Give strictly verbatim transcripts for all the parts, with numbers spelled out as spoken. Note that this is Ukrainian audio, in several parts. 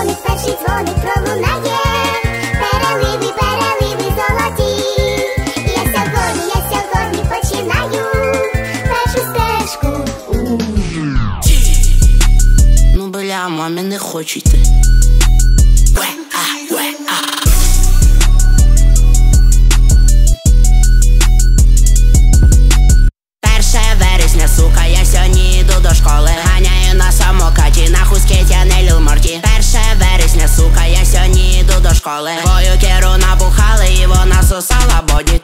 дзвоник, перший дзвоник пролунає. Переливи, переливи золоті. Я сьогодні, я сьогодні починаю першу стежку. Ну бля, мамі не хочу йти. Сука, я сьогодні йду до школи. Ганяю на самокаті, на хускеті, а не Ліл Морті. Перше вересня, сука, я сьогодні йду до школи. Твою керу набухали і вона сосала боді.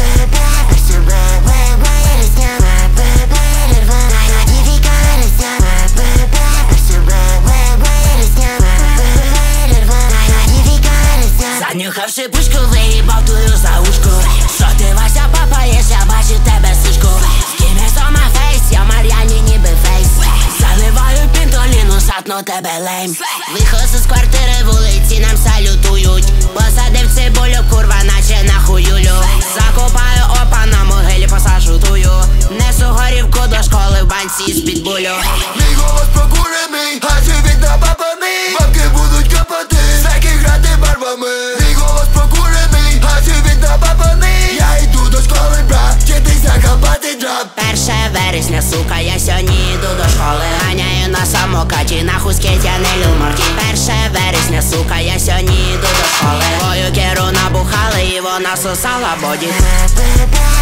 Занюхавши пучку, виїбав твою за ушку. Що ти, Вася, папаєш, я бачу тебе сушку. Я Мар'яні ніби фейс. Заливаю пінтоліну, сатну тебе лейм. Виходжу з квартири, вулиці нам салютують. Посадив цибулю, курва, наче на хуюлю. Закопаю опа, на могилі посажу тую. Несу горівку до школи в банці з підбулю. Мій голос прокурений, а живіт напапаний. Бабки будуть копати, всякі грати барвами. Мій голос прокурений, а живіт напапаний. Я йду до школи, брат, вчитися хапати драп. Перше вересня, сука, я сьогодні йду до школи. Ганяю на самокаті, на хускеті, а не Ліл Морті. Перше вересня, сука, я сьогодні йду до школи. Твою керу набухали і вона сосала боді.